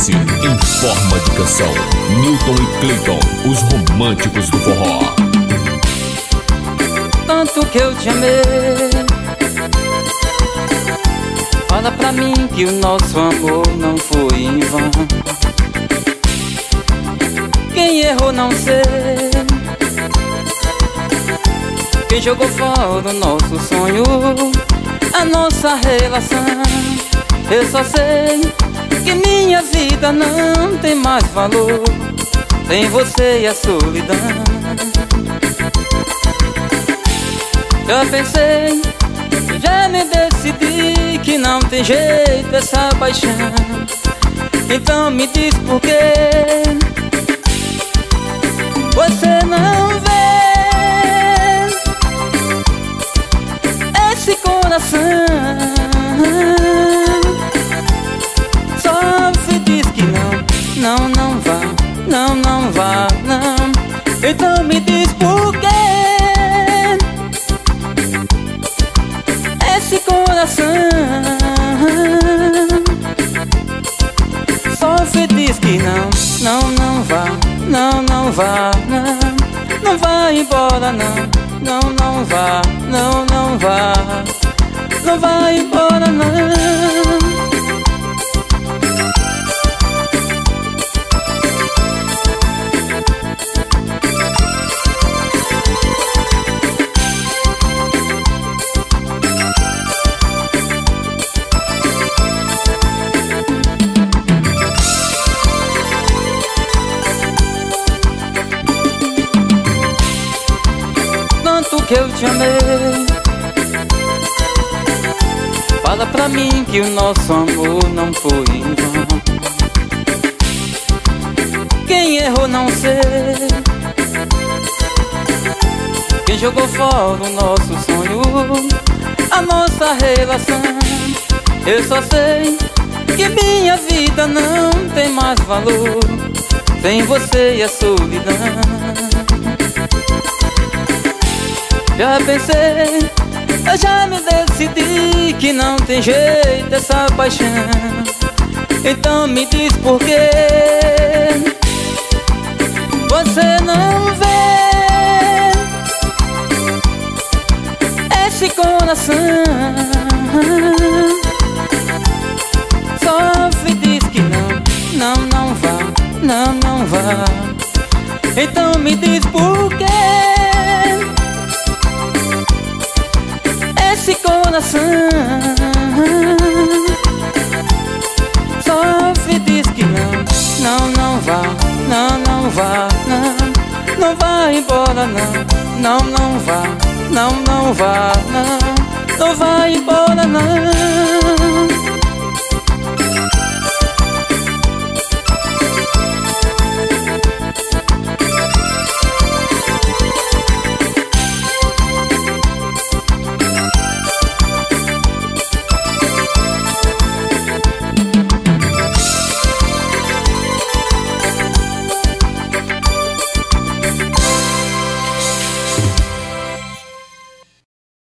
Dance em forma de canção. Newton e Clayton, os românticos do forró. Tanto que eu te amei, fala pra mim que o nosso amor não foi em vão. Quem errou não sei, quem jogou fora o nosso sonho, a nossa relação. Eu só sei que minha vida não tem mais valor sem você e a solidão. Já pensei, já me decidi que não tem jeito essa paixão. Então me diz por quê você não vê esse coração. Sofre, diz que não, não vá, não vá, não. Então me diz por quê esse coração sofre, diz que não vá, não vá, não vai embora, não vá, não vá, não vai embora, não. Que eu te amei, fala pra mim que o nosso amor não foi em vão. Quem errou não sei, quem jogou fora o nosso sonho, a nossa relação. Eu só sei que minha vida não tem mais valor sem você e a solidão. Já pensei, eu já me decidi que não tem jeito essa paixão. Então me diz por quê você não vê esse coração. Sofre, diz que não vá, não vá. Então me diz por quê esse coração sofre, diz que não vá, não vá, não vai embora, não vá, não vá, não vai embora, não.